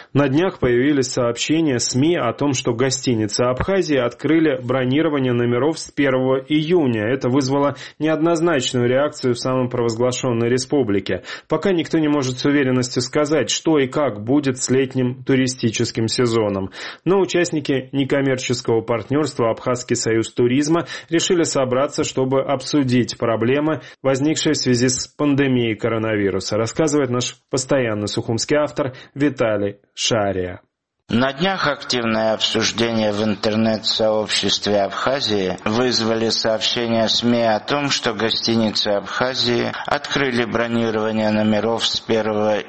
На днях появились сообщения СМИ о том, что гостиницы Абхазии открыли бронирование номеров с 1 июня. Это вызвало неоднозначную реакцию в самопровозглашенной республике. Пока никто не может с уверенностью сказать, что и как будет с летним туристическим сезоном. Но участники некоммерческого партнерства «Абхазский союз туризма» решили собраться, чтобы обсудить проблемы, возникшие в связи с пандемией коронавируса, рассказывает наш постоянный сухумский автор Виталий Шария. На днях активное обсуждение в интернет-сообществе Абхазии вызвали сообщения СМИ о том, что гостиницы Абхазии открыли бронирование номеров с 1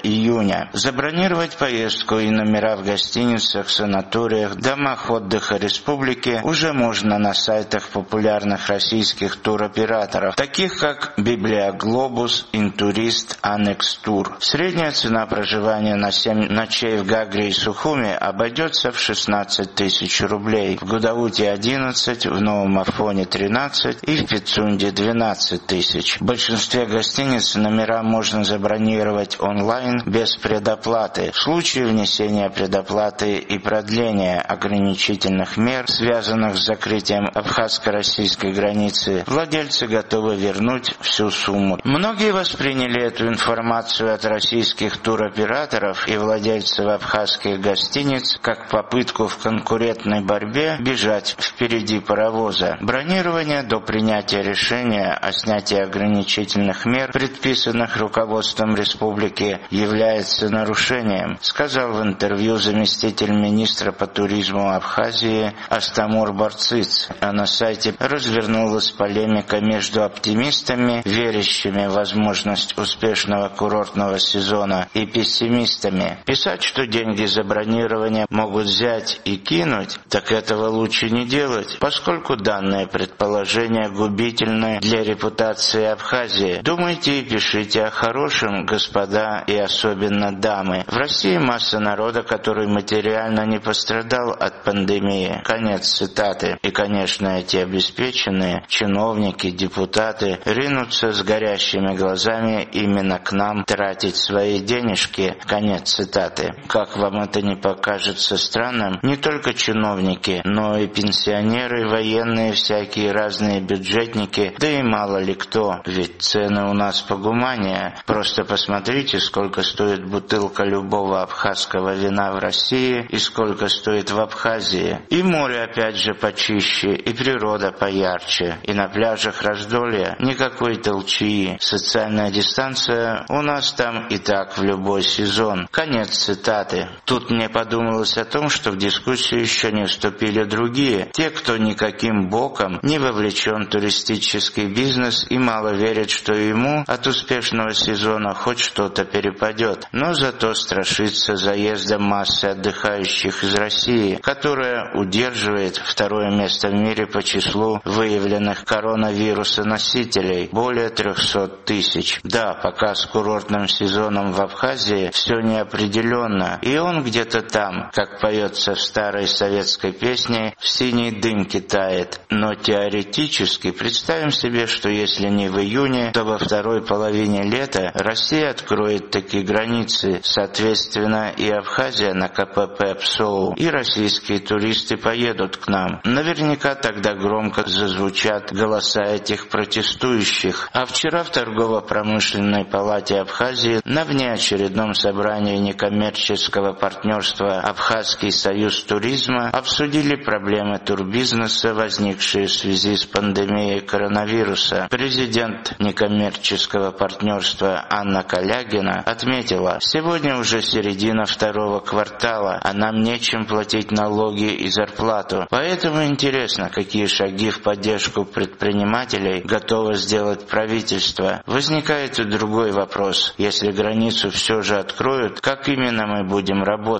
июня. Забронировать поездку и номера в гостиницах, санаториях, домах отдыха республики уже можно на сайтах популярных российских туроператоров, таких как Библиоглобус, Интурист, Анекс-Тур. Средняя цена проживания на 7 ночей в Гагре и Сухуми обойдется в 16 тысяч рублей, в Гудауте 11, в Новом Афоне 13 и в Пицунде 12 тысяч. В большинстве гостиниц номера можно забронировать онлайн без предоплаты. В случае внесения предоплаты и продления ограничительных мер, связанных с закрытием абхазско-российской границы, владельцы готовы вернуть всю сумму. Многие восприняли эту информацию от российских туроператоров и владельцев абхазских гостиниц как попытку в конкурентной борьбе бежать впереди паровоза. Бронирование до принятия решения о снятии ограничительных мер, предписанных руководством республики, является нарушением, сказал в интервью заместитель министра по туризму Абхазии Астамур Барциц. А на сайте развернулась полемика между оптимистами, верящими в возможность успешного курортного сезона, и пессимистами. Писать, что деньги за бронирование могут взять и кинуть, так этого лучше не делать, поскольку данное предположение губительное для репутации Абхазии. Думайте и пишите о хорошем, господа, и особенно дамы. В России масса народа, который материально не пострадал от пандемии. Конец цитаты. И, конечно, эти обеспеченные чиновники, депутаты ринутся с горящими глазами именно к нам тратить свои денежки. Конец цитаты. Как вам это не покажется странным, не только чиновники, но и пенсионеры, военные, всякие разные бюджетники, да и мало ли кто, ведь цены у нас погуманнее. Просто посмотрите, сколько стоит бутылка любого абхазского вина в России и сколько стоит в Абхазии. И море опять же почище, и природа поярче, и на пляжах раздолья никакой толчии. Социальная дистанция у нас там и так в любой сезон. Конец цитаты. Тут мне подумалось о том, что в дискуссию еще не вступили другие, те, кто никаким боком не вовлечен в туристический бизнес и мало верит, что ему от успешного сезона хоть что-то перепадет, но зато страшится заездом массы отдыхающих из России, которая удерживает второе место в мире по числу выявленных коронавируса-носителей, более 300 тысяч. Да, пока с курортным сезоном в Абхазии все неопределенно, и он где-то там, как поется в старой советской песне, в синей дымке тает. Но теоретически представим себе, что если не в июне, то во второй половине лета Россия откроет такие границы, соответственно и Абхазия на КПП ПСОУ, и российские туристы поедут к нам. Наверняка тогда громко зазвучат голоса этих протестующих. А вчера в торгово-промышленной палате Абхазии на внеочередном собрании некоммерческого партнерства «Абхазский союз туризма» обсудили проблемы турбизнеса, возникшие в связи с пандемией коронавируса. Президент некоммерческого партнерства Анна Калягина отметила: «Сегодня уже середина второго квартала, а нам нечем платить налоги и зарплату. Поэтому интересно, какие шаги в поддержку предпринимателей готово сделать правительство. Возникает и другой вопрос. Если границу все же откроют, как именно мы будем работать? Какие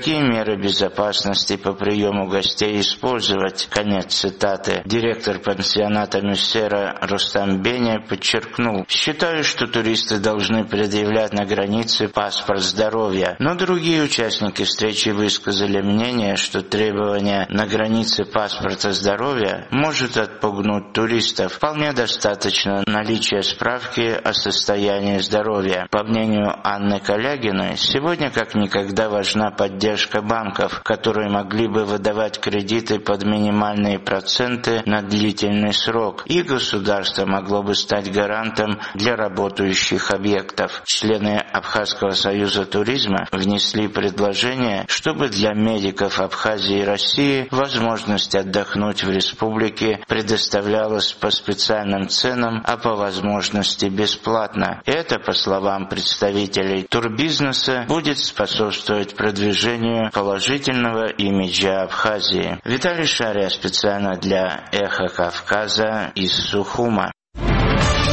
какие меры безопасности по приему гостей использовать. Конец цитаты. Директор пансионата Мюссера Рустам Беня подчеркнул: «Считаю, что туристы должны предъявлять на границе паспорт здоровья». Но другие участники встречи высказали мнение, что требование на границе паспорта здоровья может отпугнуть туристов. Вполне достаточно наличия справки о состоянии здоровья. По мнению Анны Калягиной, сегодня как никогда важна поддержка банков, которые могли бы выдавать кредиты под минимальные проценты на длительный срок, и государство могло бы стать гарантом для работающих объектов. Члены Абхазского союза туризма внесли предложение, чтобы для медиков Абхазии и России возможность отдохнуть в республике предоставлялась по специальным ценам, а по возможности бесплатно. Это, по словам представителей турбизнеса, будет способствовать продвижению положительного имиджа Абхазии. Виталий Шария специально для «Эхо Кавказа» из Сухума.